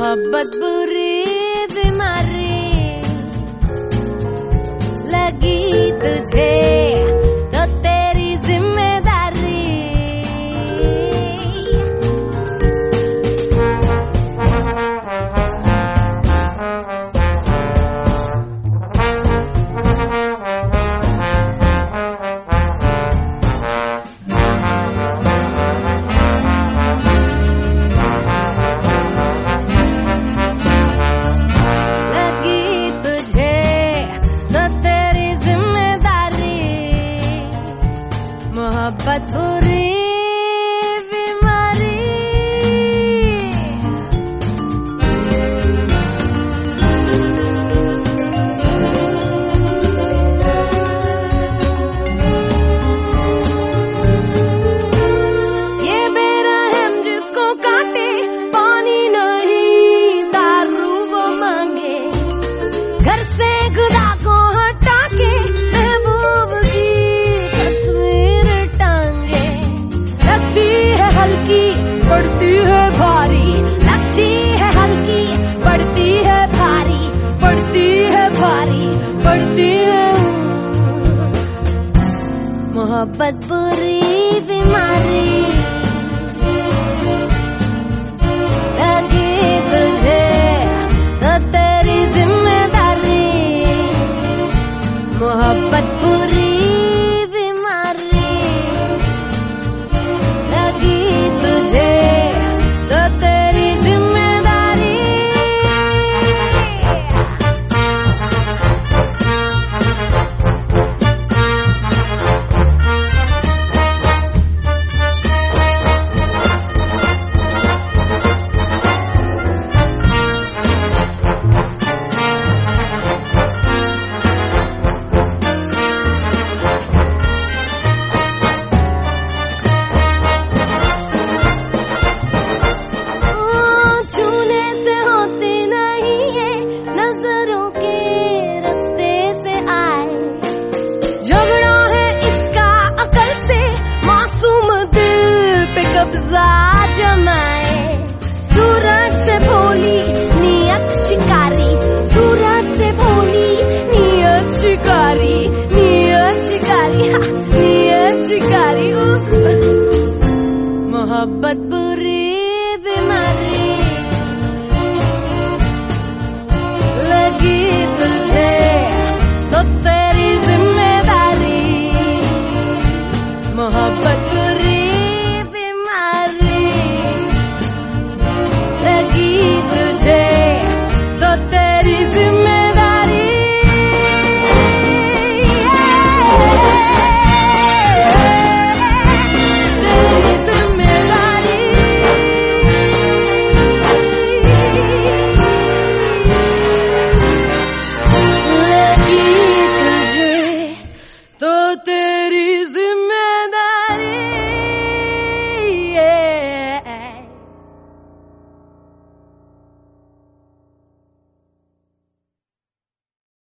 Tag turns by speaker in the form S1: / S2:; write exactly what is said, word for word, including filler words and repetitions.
S1: मोहब्बत बुरी बीमारी लगी तुझे तो तेरी जिम्मेदारी। मोहब्बत बुरी बीमारी ये बेरहम जिसको काटे पानी नहीं दारू वो मांगे, घर से खुदा को हटा के महबूब की तस्वीर टांगे। लगती है हल्की पड़ती है भारी, लगती है हल्की पड़ती है भारी, पड़ती है भारी पड़ती है। मोहब्बत बुरी